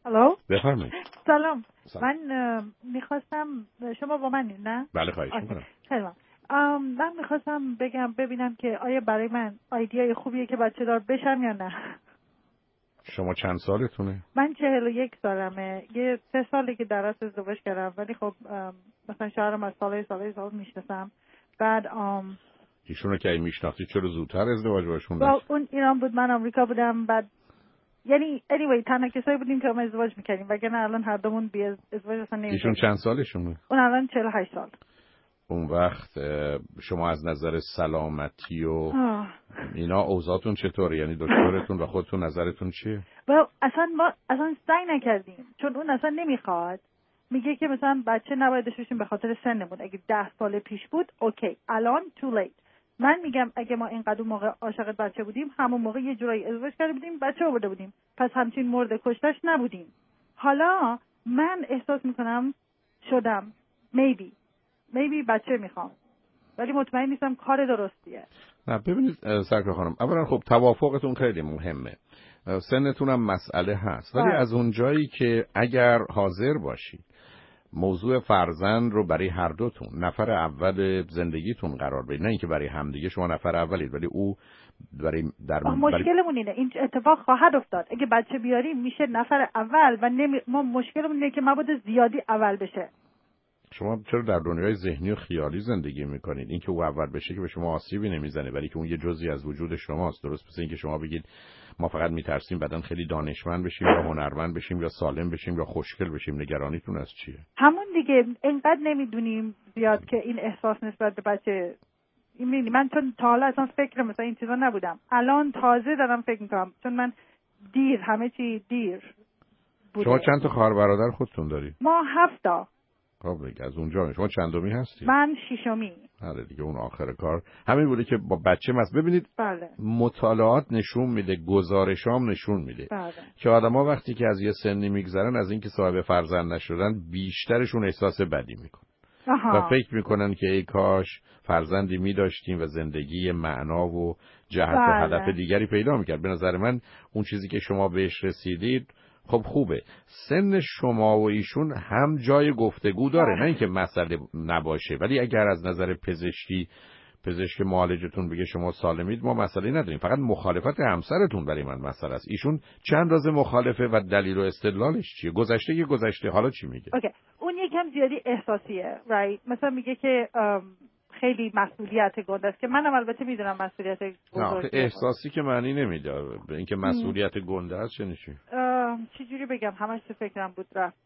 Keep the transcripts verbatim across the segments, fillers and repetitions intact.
الو بفرمایید. سلام. سلام. من میخواستم شما با من نه؟ بله خواهش میکنم. سلام. من میخواستم بگم ببینم که آیا برای من ایده خوبیه که بچه دار بشم یا نه. شما چند سالتونه؟ من چهل و یک سالمه. یه سه سالی که درست ازدواج کردم، ولی خب مثلا شوهرم از سال سال سال میشناسم. بعد ام ایشونو که میشناختی چرا زودتر ازدواج باشون با اون ایران بود، من آمریکا بودم. بعد یعنی anyway تنها کسایی بودیم که ما ازدواج میکردیم، وگرنه الان هر دومون بی ازدواج اصلا نمی‌کردیم. ایشون چند سالشونه؟ اون الان چهل و هشت سال. اون وقت شما از نظر سلامتی و اینا اوضاعتون چطوره؟ یعنی دکترتون و خودتون نظرتون چیه؟ well, اصلا ما اصلا سعی نکردیم، چون اون اصلا نمیخواد. میگه که مثلا بچه نباید داشته باشیم به خاطر سنمون. اگه ده سال پیش بود اوکی، الان too late. من میگم اگه ما اینقدر موقع عاشق بچه بودیم، همون موقع یه جورایی ازدواج کرده بودیم، بچه آورده بودیم، پس همچین مورد کشتش نبودیم. حالا من احساس میکنم شدم maybe maybe بچه میخوام، ولی مطمئن نیستم کار درستیه. نه ببینید سرکار خانم، اولا خب توافقتون خیلی مهمه، سنتون هم مسئله هست، ولی از اون جایی که اگر حاضر باشید موضوع فرزند رو برای هر دوتون نفر اول زندگیتون قرار بدید، نه اینکه برای همدیگه شما نفر اولید ولی او برای در مشکلمون اینه این اتفاق خواهد افتاد. اگه بچه بیاریم میشه نفر اول و نمی... ما مشکلمون اینه که مبادا زیادی اول بشه. شما چرا در دنیای ذهنی و خیالی زندگی میکنید؟ اینکه او اول بشه که به شما آسیبی نمیزنه، ولی که اون یه جزئی از وجود شماست. درست مثل اینکه شما بگید ما فقط میترسیم بعدن خیلی دانشمند بشیم یا هنرمند بشیم یا سالم بشیم یا خوشگل بشیم. نگرانیتون از چیه؟ همون دیگه، اینقدر نمیدونیم زیاد که این احساس نسبت به بچه این. من چون تا حالا اصلا فکر مثلا این چیزا نبودم، الان تازه دارم فکر میکنم، چون من دیر همه چی دیر بوده. شما چند تا خواهر برادر خودتون دارید؟ ما هفت تا. خب دیگه از اونجا شما چندمی هستی؟ من ششمی. آره دیگه اون آخر کار همین بوده که با بچه مس. ببینید بله. مطالعات نشون میده، گزارشام نشون میده بله. که آدما وقتی که از یه سنی میگذرن از اینکه صاحب فرزند نشدن بیشترشون احساس بدی میکنن و فکر میکنن که ای کاش فرزندی میداشتیم و زندگی معنا و جهت بله. و هدف دیگری پیدا میکرد. به نظر من اون چیزی که شما بهش رسیدید خب خوبه. سن شما و ایشون هم جای گفتگو داره، نه اینکه مسئله نباشه، ولی اگر از نظر پزشکی پزشک معالجتون بگه شما سالمید ما مسئله نداریم، فقط مخالفت همسرتون برای من مسئله است. ایشون چند راز مخالفه و دلیل و استدلالش چیه؟ گذشته یه گذشته، حالا چی میگه؟ اوکی. اون یکم زیادی احساسیه، right؟ مثلا میگه که خیلی مسئولیت گنده است که منم البته میدونم مسئولیت بزرگه. احساسی که معنی نمیده. به اینکه مسئولیت گنده است چه نشی؟ چه جوری بگم؟ همش تو فکرم بود رفت.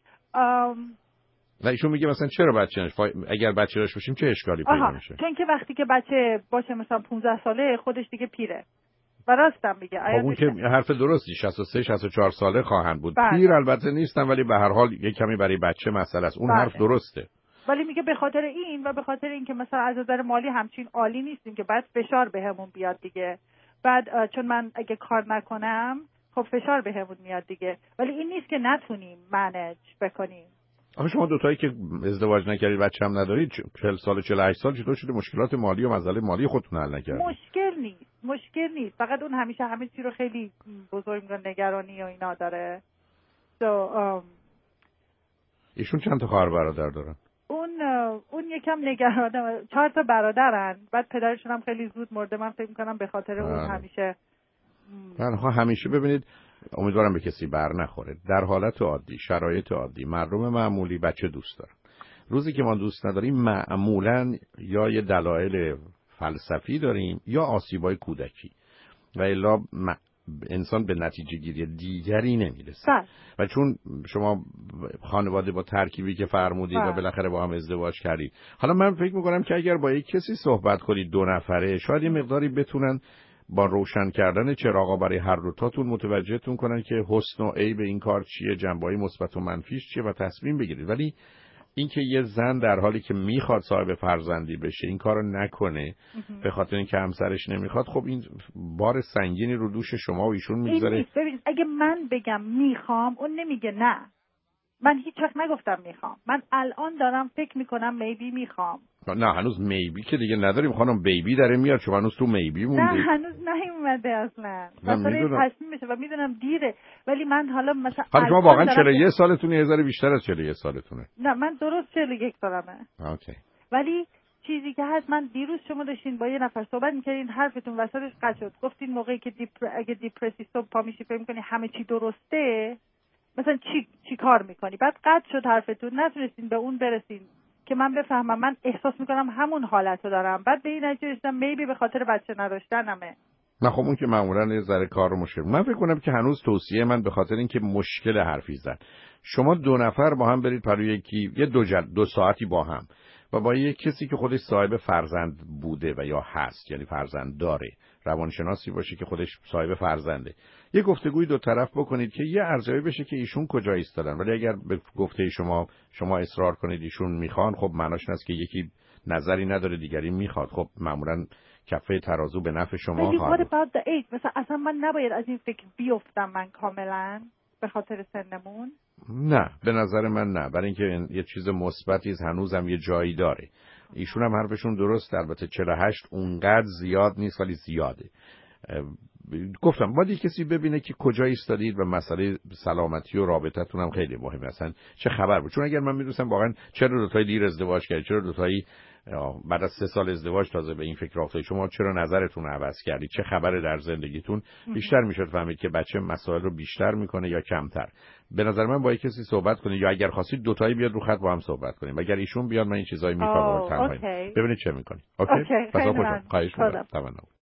و ایشون میگه مثلا چرا بچه نش فا... اگر بچه داشت باشیم چه اشکالی پیدا میشه؟ چون که وقتی که بچه باشه مثلا پانزده ساله خودش دیگه پیره. و راستم میگه. خب اون که حرف درستی، شصت و سه شصت و چهار ساله خواهند بود. بله. پیر البته نیستن ولی به هر حال یک کمی برای بچه مسئله است. اون بله. حرف درسته. ولی میگه به خاطر این و به خاطر اینکه مثلا از نظر مالی همچین عالی نیستیم که بعد فشار بهمون بیاد دیگه. بعد چون من اگه کار نکنم خب فشار بهمون میاد دیگه. ولی این نیست که نتونیم منیج بکنیم. آخه شما دوتایی که ازدواج نکردید بچه هم ندارید، چهل سال چهل و هشت سال چطور شده مشکلات مالی و مسئله مالی خودتون حل نکردید؟ مشکل نیست، مشکل نیست. فقط اون همیشه همه چی رو خیلی بزرگ می‌کنه، نگرانی و اینا داره. so, um, ایشون چند تا خواهر برادر دارن؟ اون اون یکم نگرانه. چهار تا برادرن. بعد پدرشون هم خیلی زود مرده. من فکر می‌کنم به خاطر اون همیشه من همیشه ببینید امیدوارم به کسی بر نخوره. در حالت عادی، شرایط عادی، مردم معمولی بچه دوست دارن. روزی که ما دوست نداریم معمولاً یا یه دلایل فلسفی داریم یا آسیبای کودکی و الا م... انسان به نتیجه گیری دیگری نمیرسه. و چون شما خانواده با ترکیبی که فرمودید و بالاخره با هم ازدواج کردید، حالا من فکر میکنم که اگر با یک کسی صحبت کنید دو نفره شاید یه مقداری بتونن با روشن کردن چراغا برای هر دو تاتون متوجهتون کنن که حسن و عیب این کار چیه، جنبه‌های مثبت و منفیش چیه و تصمیم بگیرید. ولی اینکه یه زن در حالی که میخواد صاحب فرزندی بشه این کارو نکنه به خاطر اینکه همسرش نمیخواد، خب این بار سنگینی رو دوش شما و ایشون میذاره. ببین اگه من بگم میخوام اون نمیگه نه. من هیچ وقت نگفتم میخوام. من الان دارم فکر میکنم میبی میخوام. نه هنوز میبی که دیگه نداریم خانم، بیبی داره میاد، شما هنوز تو میبی موندی. نه هنوز نیومده اصلا. مثلا تصمیم میشه و میدونم دیره، ولی من حالا مثلا حالا شما واقعا چهل و یک سالتونه یه ذره بیشتر از چهل و یک سالتونه؟ نه من درست چهل و یک سالمه. اوکی. ولی چیزی که هست، من دیروز شما داشتین با یه نفر صحبت میکردین، حرفتون وسطش قطع شد. گفتین موقعی که دیپر... اگه دیپرسی صبح پا میشی فکر میکنی همه چی درسته، مثلا چی چی کار میکنی؟ بعد قطع شد حرفتون، نتونستین به اون برسین که من بفهمم. من احساس میکنم همون حالتو دارم. بعد به این نتیجه رسیدم میبی به خاطر بچه نداشتنمه. نه خب اون که معمولا یه ذره کار مشکل. من فکر کنم که هنوز توصیه من به خاطر اینکه مشکل حرفی زدن، شما دو نفر با هم برید پروی یکی یه دو جل... دو ساعتی با هم و با یک کسی که خودش صاحب فرزند بوده و یا هست، یعنی فرزند داره، روانشناسی باشه که خودش صاحب فرزنده، یه گفتگوی دو طرف بکنید که یه ارزیابی بشه که ایشون کجا ایستادن. ولی اگر به گفته شما شما اصرار کنید ایشون میخوان، خب معناش این است که یکی نظری نداره دیگری میخواد، خب معمولا کفه ترازو به نفع شما خواهد بود. مثلا اصلا من نباید از این فکر بیفتم من کاملا به خاطر سنمون. نه به نظر من نه، برای اینکه یه چیز مثبتی هنوزم یه جایی داره. ایشون هم حرفشون درست، البته چهل و هشت اونقدر زیاد نیست ولی زیاده. گفتم باید کسی ببینه که کجا ایستادید و مسئله سلامتی و رابطتون هم خیلی مهمه. اصلا چه خبر بود؟ چون اگر من میدونستم واقعا چرا دو تایی دیر ازدواج کردید، چرا دو تایی بعد از سه سال ازدواج تازه به این فکر افتادید، شما چرا نظرتون رو عوض کردید، چه خبره در زندگیتون، بیشتر میشد فهمید که بچه مسائل رو بیشتر میکنه یا کمتر. به نظر من با کسی صحبت کنید، یا اگر خواستید دو تایی بیاد رو خط با هم صحبت کنیم. اگر ایشون بیاد من این چیزایی میفهمم تنهایی. ببینید چه میکنید. اوکی؟ پس خواهش می‌کنم.